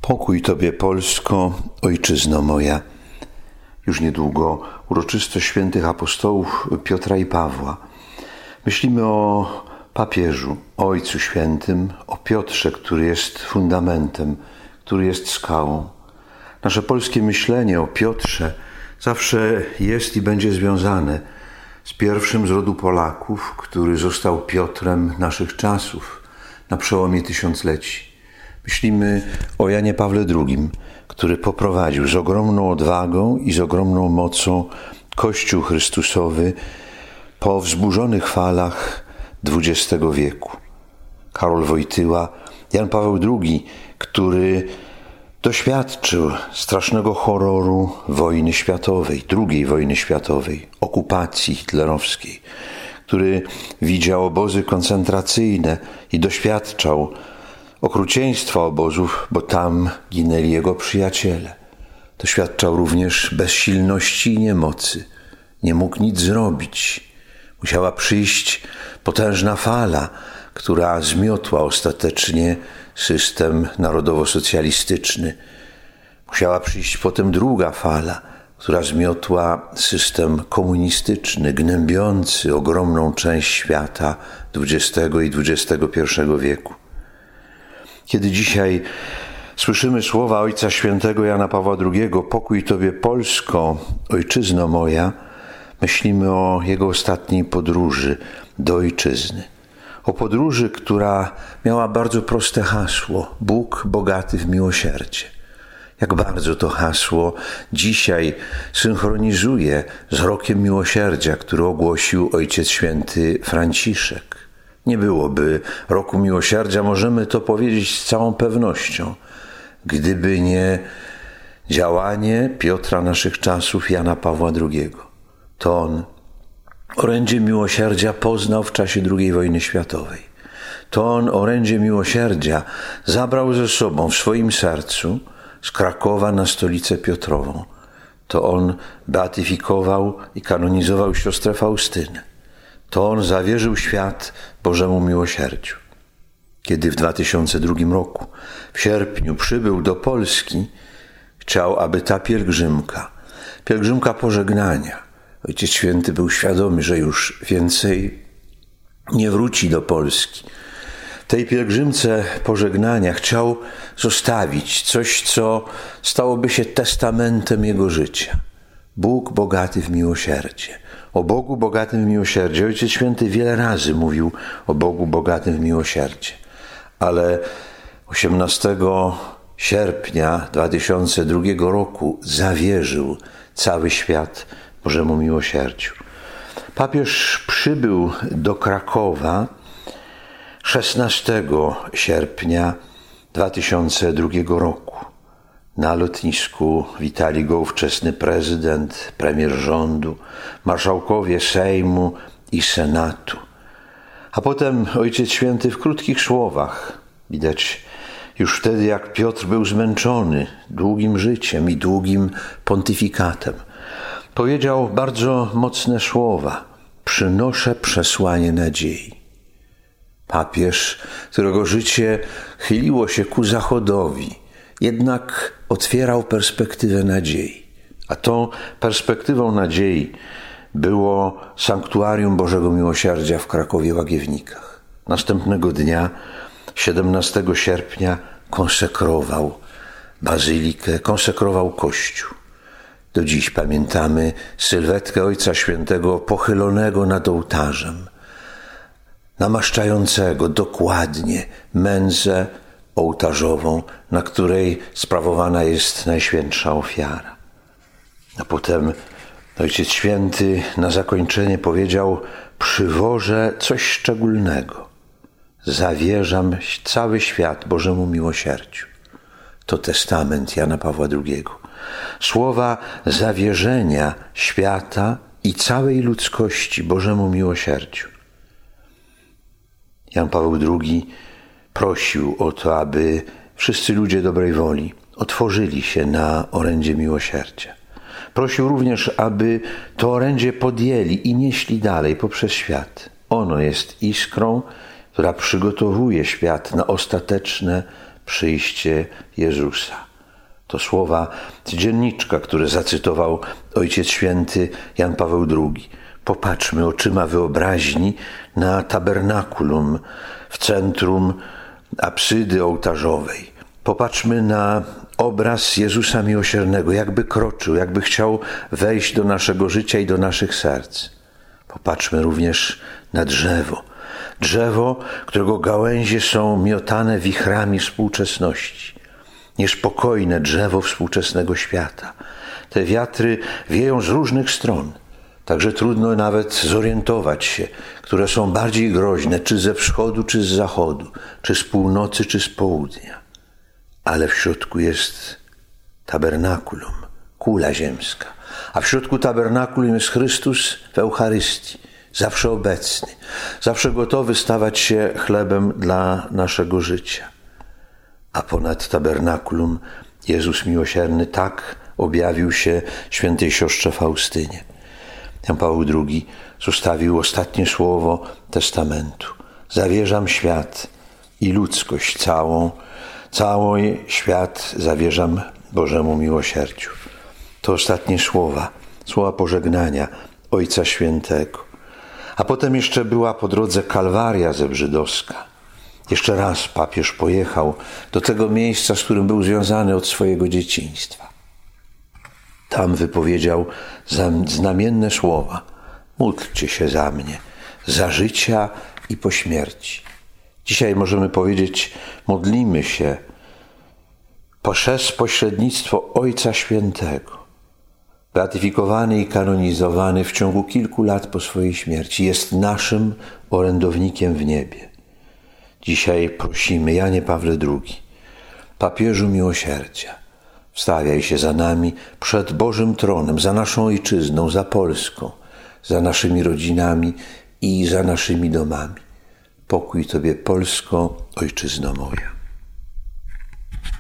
Pokój Tobie, Polsko, Ojczyzno moja. Już niedługo uroczystość świętych apostołów Piotra i Pawła. Myślimy o papieżu, o Ojcu Świętym, o Piotrze, który jest fundamentem, który jest skałą. Nasze polskie myślenie o Piotrze zawsze jest i będzie związane z pierwszym z rodu Polaków, który został Piotrem naszych czasów na przełomie tysiącleci. Myślimy o Janie Pawle II, który poprowadził z ogromną odwagą i z ogromną mocą Kościół Chrystusowy po wzburzonych falach XX wieku. Karol Wojtyła, Jan Paweł II, który doświadczył strasznego horroru wojny światowej, II wojny światowej, okupacji hitlerowskiej, który widział obozy koncentracyjne i doświadczał okrucieństwa obozów, bo tam ginęli jego przyjaciele. Doświadczał również bezsilności i niemocy. Nie mógł nic zrobić. Musiała przyjść potężna fala, która zmiotła ostatecznie system narodowo-socjalistyczny. Musiała przyjść potem druga fala, która zmiotła system komunistyczny, gnębiący ogromną część świata XX i XXI wieku. Kiedy dzisiaj słyszymy słowa Ojca Świętego Jana Pawła II, pokój Tobie, Polsko, Ojczyzno moja, myślimy o jego ostatniej podróży do Ojczyzny. O podróży, która miała bardzo proste hasło: Bóg bogaty w miłosierdzie. Jak bardzo to hasło dzisiaj synchronizuje z rokiem miłosierdzia, który ogłosił Ojciec Święty Franciszek. Nie byłoby roku miłosierdzia, możemy to powiedzieć z całą pewnością, gdyby nie działanie Piotra naszych czasów, Jana Pawła II. To on orędzie miłosierdzia poznał w czasie II wojny światowej. To on orędzie miłosierdzia zabrał ze sobą w swoim sercu z Krakowa na stolicę Piotrową. To on beatyfikował i kanonizował siostrę Faustynę. To on zawierzył świat Bożemu miłosierdziu. Kiedy w 2002 roku, w sierpniu, przybył do Polski, chciał, aby ta pielgrzymka pożegnania, Ojciec Święty był świadomy, że już więcej nie wróci do Polski. W tej pielgrzymce pożegnania chciał zostawić coś, co stałoby się testamentem jego życia. Bóg bogaty w miłosierdzie. O Bogu bogatym w miłosierdzie. Ojciec Święty wiele razy mówił o Bogu bogatym w miłosierdzie. Ale 18 sierpnia 2002 roku zawierzył cały świat Bożemu miłosierdziu. Papież przybył do Krakowa 16 sierpnia 2002 roku. Na lotnisku witali go ówczesny prezydent, premier rządu, marszałkowie Sejmu i Senatu. A potem Ojciec Święty w krótkich słowach, widać już wtedy, jak Piotr był zmęczony długim życiem i długim pontyfikatem, powiedział bardzo mocne słowa: przynoszę przesłanie nadziei. Papież, którego życie chyliło się ku zachodowi, jednak otwierał perspektywę nadziei. A tą perspektywą nadziei było sanktuarium Bożego Miłosierdzia w Krakowie Łagiewnikach. Następnego dnia, 17 sierpnia, konsekrował bazylikę, konsekrował Kościół. Do dziś pamiętamy sylwetkę Ojca Świętego pochylonego nad ołtarzem, namaszczającego dokładnie mędzę ołtarzową, na której sprawowana jest Najświętsza Ofiara. A potem Ojciec Święty na zakończenie powiedział: przywożę coś szczególnego. Zawierzam cały świat Bożemu miłosierdziu. To testament Jana Pawła II. Słowa zawierzenia świata i całej ludzkości Bożemu miłosierdziu. Jan Paweł II prosił o to, aby wszyscy ludzie dobrej woli otworzyli się na orędzie miłosierdzia. Prosił również, aby to orędzie podjęli i nieśli dalej poprzez świat. Ono jest iskrą, która przygotowuje świat na ostateczne przyjście Jezusa. To słowa z dzienniczka, które zacytował Ojciec Święty Jan Paweł II. Popatrzmy oczyma wyobraźni na tabernakulum w centrum apsydy ołtarzowej. Popatrzmy na obraz Jezusa Miłosiernego, jakby kroczył, jakby chciał wejść do naszego życia i do naszych serc. Popatrzmy również na drzewo. Drzewo, którego gałęzie są miotane wichrami współczesności. Niespokojne drzewo współczesnego świata. Te wiatry wieją z różnych stron. Także trudno nawet zorientować się, które są bardziej groźne, czy ze wschodu, czy z zachodu, czy z północy, czy z południa. Ale w środku jest tabernakulum, kula ziemska. A w środku tabernakulum jest Chrystus w Eucharystii, zawsze obecny, zawsze gotowy stawać się chlebem dla naszego życia. A ponad tabernakulum Jezus Miłosierny tak objawił się świętej siostrze Faustynie. Jan Paweł II zostawił ostatnie słowo testamentu. Zawierzam świat i ludzkość całą, cały świat zawierzam Bożemu miłosierdziu. To ostatnie słowa pożegnania Ojca Świętego. A potem jeszcze była po drodze Kalwaria zebrzydowska. Jeszcze raz papież pojechał do tego miejsca, z którym był związany od swojego dzieciństwa. Tam wypowiedział znamienne słowa. Módlcie się za mnie, za życia i po śmierci. Dzisiaj możemy powiedzieć, modlimy się przez pośrednictwo Ojca Świętego. Beatyfikowany i kanonizowany w ciągu kilku lat po swojej śmierci, jest naszym orędownikiem w niebie. Dzisiaj prosimy, Janie Pawle II, papieżu miłosierdzia, wstawiaj się za nami przed Bożym tronem, za naszą ojczyzną, za Polską, za naszymi rodzinami i za naszymi domami. Pokój Tobie, Polsko, ojczyzno moja.